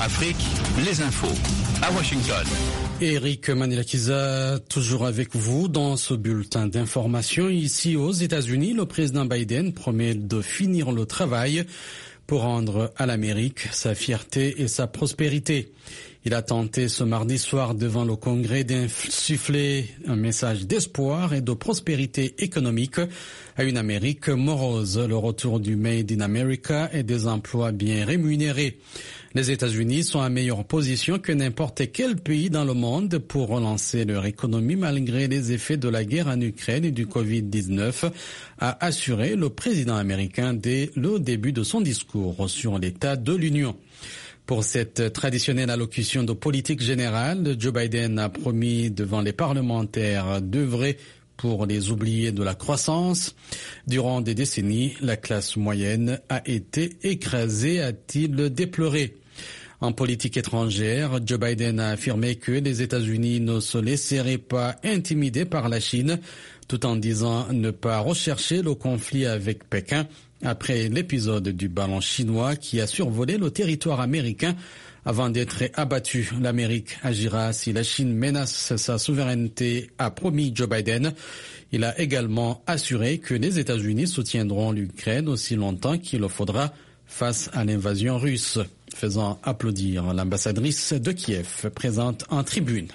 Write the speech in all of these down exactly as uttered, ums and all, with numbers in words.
Afrique, les infos. À Washington. Eric Manilakiza, toujours avec vous dans ce bulletin d'information. Ici aux États-Unis, le président Biden promet de finir le travail pour rendre à l'Amérique sa fierté et sa prospérité. Il a tenté ce mardi soir devant le Congrès d'insuffler un message d'espoir et de prospérité économique à une Amérique morose, le retour du Made in America et des emplois bien rémunérés. Les États-Unis sont en meilleure position que n'importe quel pays dans le monde pour relancer leur économie malgré les effets de la guerre en Ukraine et du covid dix-neuf, a assuré le président américain dès le début de son discours sur l'état de l'Union. Pour cette traditionnelle allocution de politique générale, Joe Biden a promis devant les parlementaires d'œuvrer pour les oubliés de la croissance. Durant des décennies, la classe moyenne a été écrasée, a-t-il déploré. En politique étrangère, Joe Biden a affirmé que les États-Unis ne se laisseraient pas intimider par la Chine, tout en disant ne pas rechercher le conflit avec Pékin après l'épisode du ballon chinois qui a survolé le territoire américain avant d'être abattu. L'Amérique agira si la Chine menace sa souveraineté, a promis Joe Biden. Il a également assuré que les États-Unis soutiendront l'Ukraine aussi longtemps qu'il le faudra face à l'invasion russe, faisant applaudir l'ambassadrice de Kiev présente en tribune.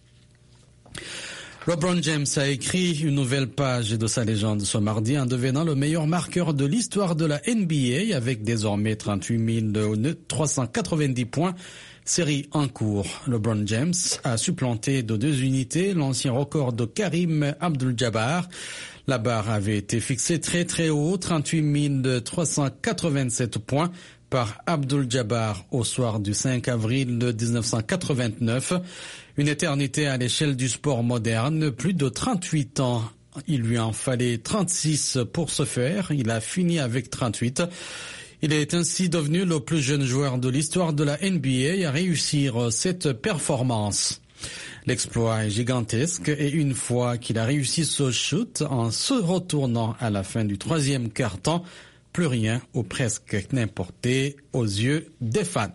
LeBron James a écrit une nouvelle page de sa légende ce mardi en devenant le meilleur marqueur de l'histoire de la N B A avec désormais trente-huit mille trois cent quatre-vingt-dix points, série en cours. LeBron James a supplanté de deux unités l'ancien record de Karim Abdul-Jabbar. La barre avait été fixée très très haut, trente-huit mille trois cent quatre-vingt-sept points par Abdul-Jabbar au soir du cinq avril dix-neuf cent quatre-vingt-neuf. Une éternité à l'échelle du sport moderne, plus de trente-huit ans. Il lui en fallait trente-six pour ce faire. Il a fini avec trente-huit. Il est ainsi devenu le plus jeune joueur de l'histoire de la N B A à réussir cette performance. L'exploit est gigantesque et une fois qu'il a réussi ce shoot en se retournant à la fin du troisième quart-temps, plus rien ou presque n'importait aux yeux des fans.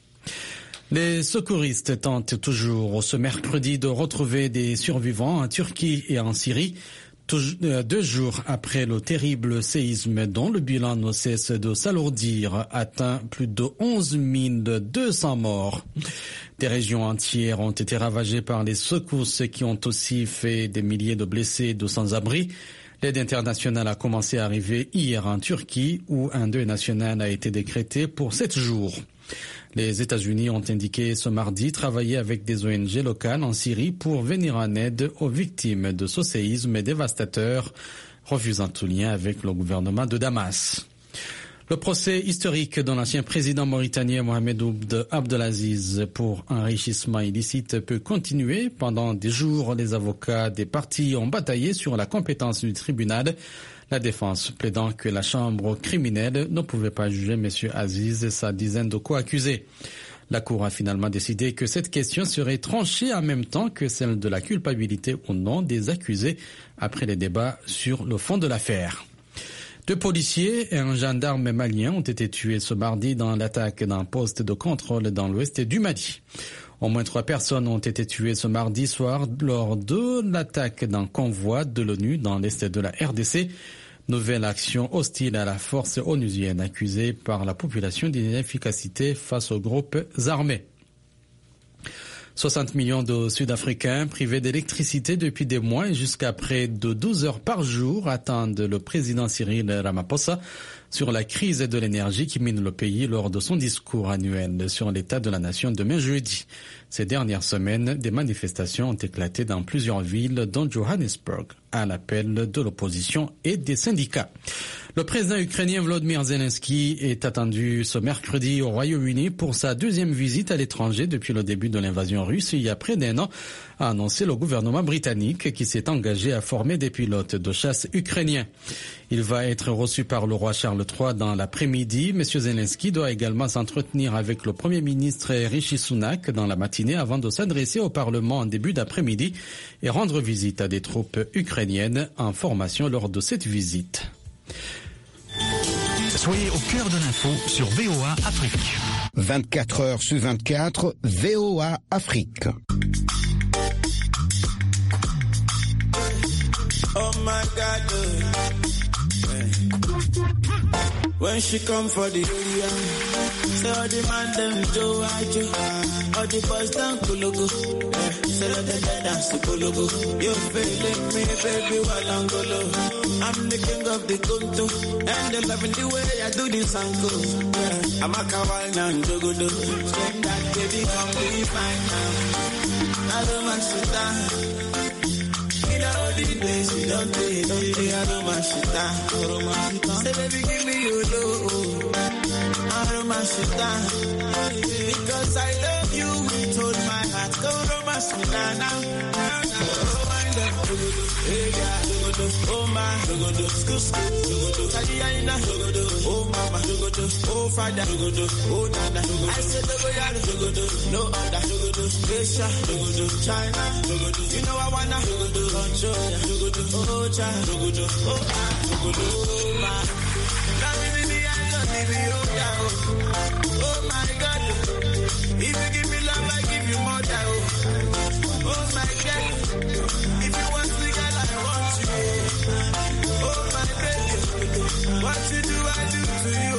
Les secouristes tentent toujours ce mercredi de retrouver des survivants en Turquie et en Syrie, deux jours après le terrible séisme dont le bilan ne cesse de s'alourdir, atteint plus de onze mille deux cents morts. Des régions entières ont été ravagées par les secousses qui ont aussi fait des milliers de blessés et de sans-abri. L'aide internationale a commencé à arriver hier en Turquie où un deuil national a été décrété pour sept jours. Les États-Unis ont indiqué ce mardi travailler avec des O N G locales en Syrie pour venir en aide aux victimes de ce séisme dévastateur, refusant tout lien avec le gouvernement de Damas. Le procès historique de l'ancien président mauritanien Mohamed Ould Abdelaziz pour enrichissement illicite peut continuer. Pendant des jours, les avocats des parties ont bataillé sur la compétence du tribunal, la défense plaidant que la chambre criminelle ne pouvait pas juger M. Aziz et sa dizaine de co-accusés. La Cour a finalement décidé que cette question serait tranchée en même temps que celle de la culpabilité ou non des accusés après les débats sur le fond de l'affaire. Deux policiers et un gendarme malien ont été tués ce mardi dans l'attaque d'un poste de contrôle dans l'ouest du Mali. Au moins trois personnes ont été tuées ce mardi soir lors de l'attaque d'un convoi de l'ONU dans l'est de la R D C. Nouvelle action hostile à la force onusienne accusée par la population d'inefficacité face aux groupes armés. soixante millions de Sud-Africains privés d'électricité depuis des mois et jusqu'à près de douze heures par jour attendent le président Cyril Ramaphosa sur la crise de l'énergie qui mine le pays lors de son discours annuel sur l'état de la nation demain jeudi. Ces dernières semaines, des manifestations ont éclaté dans plusieurs villes, dont Johannesburg, à l'appel de l'opposition et des syndicats. Le président ukrainien Volodymyr Zelensky est attendu ce mercredi au Royaume-Uni pour sa deuxième visite à l'étranger depuis le début de l'invasion russe il y a près d'un an, a annoncé le gouvernement britannique qui s'est engagé à former des pilotes de chasse ukrainiens. Il va être reçu par le roi Charles trois dans l'après-midi. M. Zelensky doit également s'entretenir avec le Premier ministre Rishi Sunak dans la matinée avant de s'adresser au Parlement en début d'après-midi et rendre visite à des troupes ukrainiennes en formation lors de cette visite. Soyez au cœur de l'info sur V O A Afrique. vingt-quatre heures sur vingt-quatre, V O A Afrique. Oh my God, when she come for the area, say all the man them Joe Ajo, all the boys down Kulugu, say all the men dance to Kulugu. You feeling me, baby, while I'm golo. I'm the king of the Kuntu, and they loving the way I do this angle. Yeah. I'm a kawaii now, Jogodo. Say that baby, come be fine now. I don't want to die. All the days we don't take, don't take, I don't want shit down. Say baby, give me your love, I don't want shit down. Because I love you with all my heart. Don't romance me now, now. Oh, I love you, hey yeah, oh my, school, school, Kaliaina, oh mama, oh father, oh dada. I said the way I no other, Asia, China, you know I wanna control ya, oh child, oh I, oh my, now me me I don't leave you down. Oh my God, if you give me love, I give you more down. Oh my God, if you want me, girl, I want you. Oh my baby, what you do, I do to you.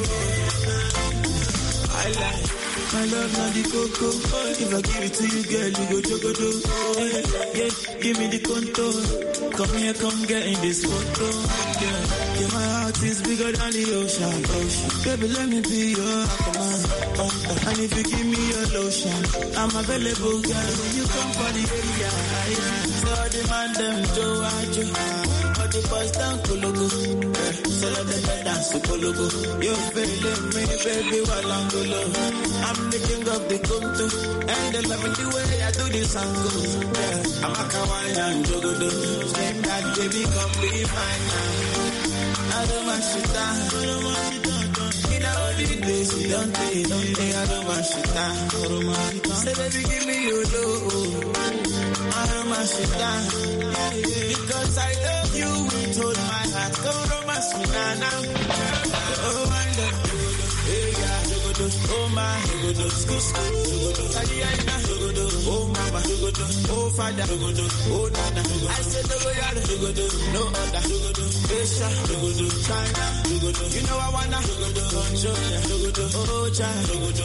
I like my love, not the cocoa. If I give it to you, girl, you go jogodo. Yeah, yeah, give me the contour. Come here, come get in this photo. Yeah, yeah, my heart is bigger than the ocean. ocean. Baby, let me be your command. And if you give me your lotion, I'm available, girl. When you come for the area, so the man them do I do. All the boys down Kulugu, so let them dance to Kulugu. You feeling me, baby, while I'm golo. I'm the king of the Kuntu, and they loving the way I do this angle. Yeah, I'm a kawaii and jogodo. Same that baby, come be mine now. I don't want shit down. I don't want shit down. In all the days you don't take, don't take. I don't want shit down. Say baby, give me your love. I don't want shit down. Because I love you with all my heart. Don't romance me now, now. Oh, I love you. Hey, yeah, oh my, school, school, Kaliaina, oh mama, oh father, oh dada. I said the way I no other, Asia, China, you know I wanna control ya, oh child,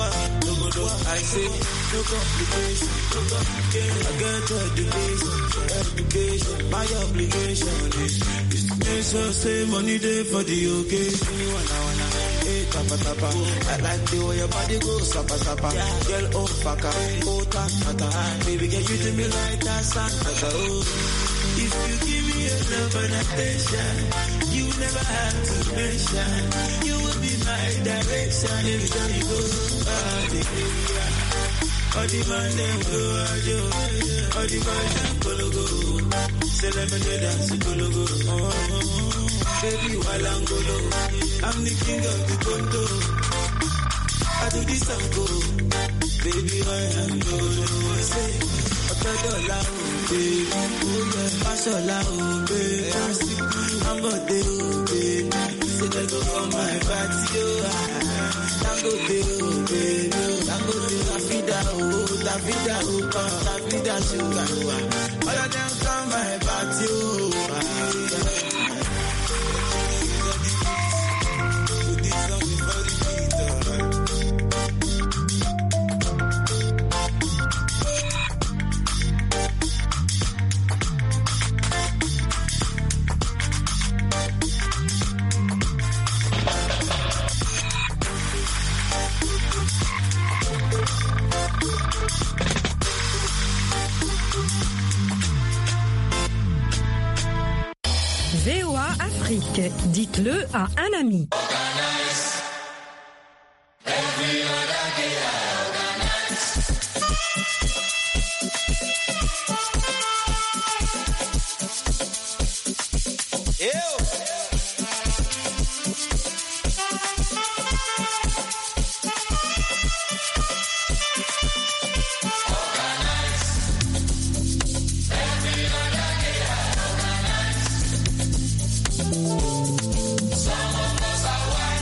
what, I say, no complication, no complication, I get education, education, my obligation is, is to make sure say money there for the occasion, you wanna, wanna, hey, tapa, tapa, I like the way your body goes, sapa, sapa, girl, oh, faka, oh, tata, baby, girl, you do me like that, Santa, oh. If you give me your love and attention, you never have to mention. You will be my direction every time you go out the area. All the man them go ajo, all the man them go go. Say let me do dance go go. Oh, baby while I'm go low, I'm the king of the condo. I do this and go, baby while I'm go low. Say. Dollar, oh baby, oh yeah, Mashallah, oh baby, I'm about to, oh baby, say they go for my party, oh, Tango, oh baby, Tango, La Vida, oh, La Vida, oh, La Vida, sugar, all of them come my party, oh, V O A Afrique, dites-le à un ami.